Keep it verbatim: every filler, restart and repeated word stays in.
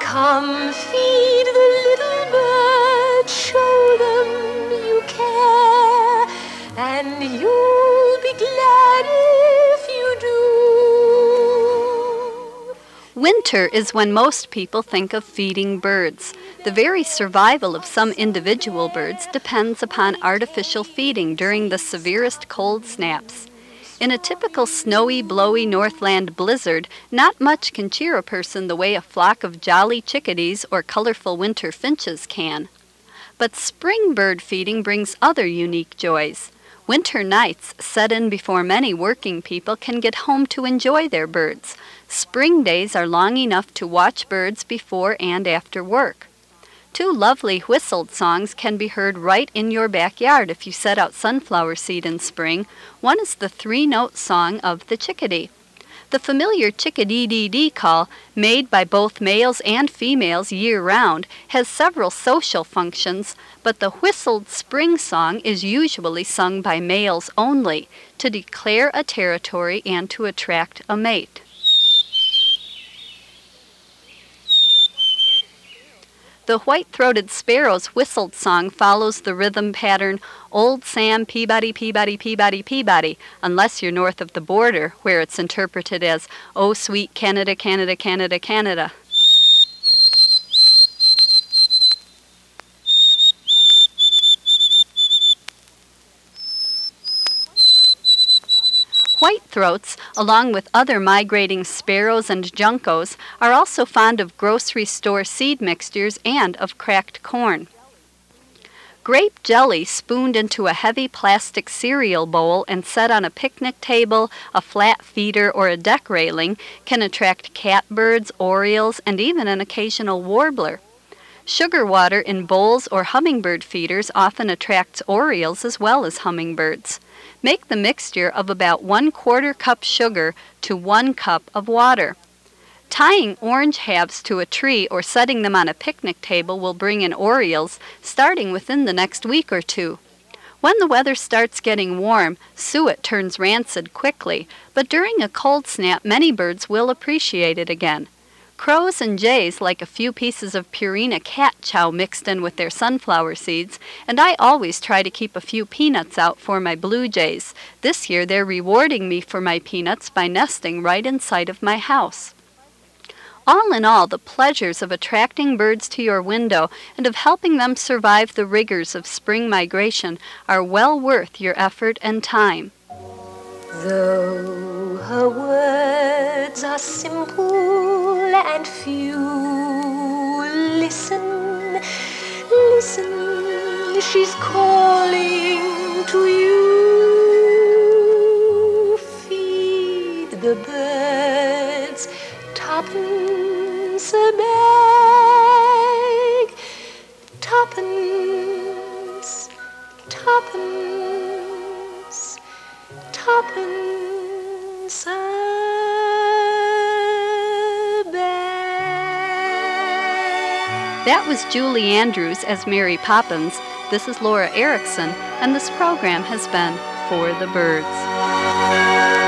Come feed the little birds, show them you care, and you'll be glad if you do. Winter is when most people think of feeding birds. The very survival of some individual birds depends upon artificial feeding during the severest cold snaps. In a typical snowy, blowy Northland blizzard, not much can cheer a person the way a flock of jolly chickadees or colorful winter finches can. But spring bird feeding brings other unique joys. Winter nights set in before many working people can get home to enjoy their birds. Spring days are long enough to watch birds before and after work. Two lovely whistled songs can be heard right in your backyard if you set out sunflower seed in spring. One is the three-note song of the chickadee. The familiar chickadee-dee-dee call, made by both males and females year-round, has several social functions, but the whistled spring song is usually sung by males only, to declare a territory and to attract a mate. The white-throated sparrow's whistled song follows the rhythm pattern, Old Sam Peabody, Peabody, Peabody, Peabody, unless you're north of the border, where it's interpreted as, Oh, sweet Canada, Canada, Canada, Canada. Whitethroats, along with other migrating sparrows and juncos, are also fond of grocery store seed mixtures and of cracked corn. Grape jelly spooned into a heavy plastic cereal bowl and set on a picnic table, a flat feeder, or a deck railing can attract catbirds, orioles, and even an occasional warbler. Sugar water in bowls or hummingbird feeders often attracts orioles as well as hummingbirds. Make the mixture of about one quarter cup sugar to one cup of water. Tying orange halves to a tree or setting them on a picnic table will bring in orioles starting within the next week or two. When the weather starts getting warm, suet turns rancid quickly, but during a cold snap many birds will appreciate it again. Crows and jays like a few pieces of Purina cat chow mixed in with their sunflower seeds, and I always try to keep a few peanuts out for my blue jays. This year they're rewarding me for my peanuts by nesting right inside of my house. All in all, the pleasures of attracting birds to your window and of helping them survive the rigors of spring migration are well worth your effort and time. Though her words are simple and few, listen, listen, she's calling to you. Feed the birds, tuppence a bag, tuppence, tuppence, tuppence a bag. That was Julie Andrews as Mary Poppins. This is Laura Erickson, and this program has been For the Birds.